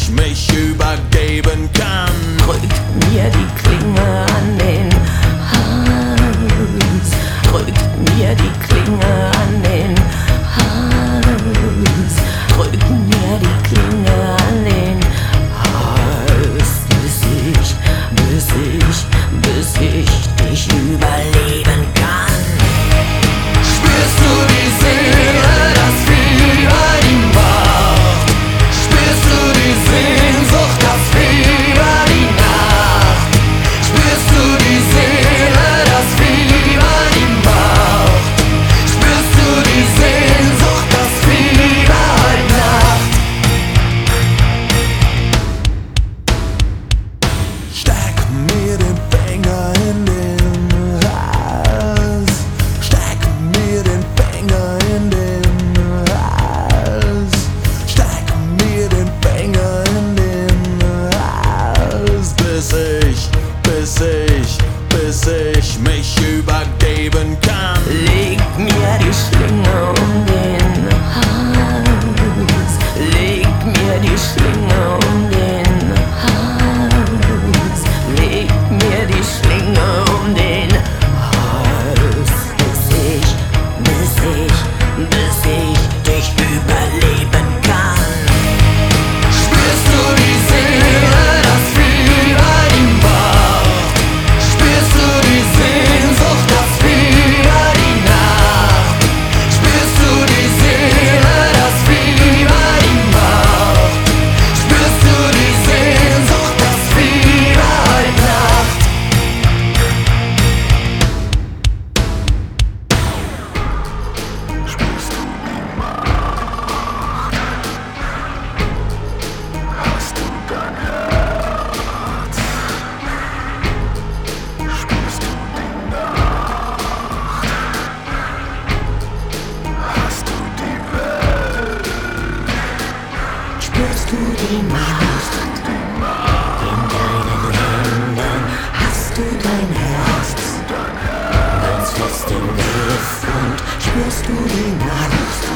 ich mich übergeben kann. Drückt mir die Klinge an den Hals, drückt mir die Klinge an den Hals, drückt mir die Klinge an den Hals, bis ich dich überleben kann. Spürst du die Seele, das Fieber, die Macht? Spürst du die Sehnsucht, das Fieber, die Nacht? Spürst du die Seele, das Fieber, die Macht? Spürst du die Sehnsucht, das Fieber, die Nacht? Steck mir den Finger in den Hals. Steck mir den Finger in den Hals. Steck mir den Finger in den Hals, bis ich mich übergeben kann. Leg mir die Schlinge um den Hals, leg mir die Schlinge um den Hals, leg mir die Schlinge um den Hals, bis ich dich überleben kann. Spürst du die Seele, das Fieber, die Macht? Spürst du die Sehnsucht, das Fieber, die Nacht? Spürst du die Seele, das Fieber, die Macht? Spürst du die Sehnsucht, das Fieber, die Nacht? Spürst du die Macht? Hast du dein Herz? Spürst du die Nacht? Hast du die Welt? Spürst du die Macht in deinen Händen? Hast du dein Herz ganz fest im Griff und spürst du die Nacht?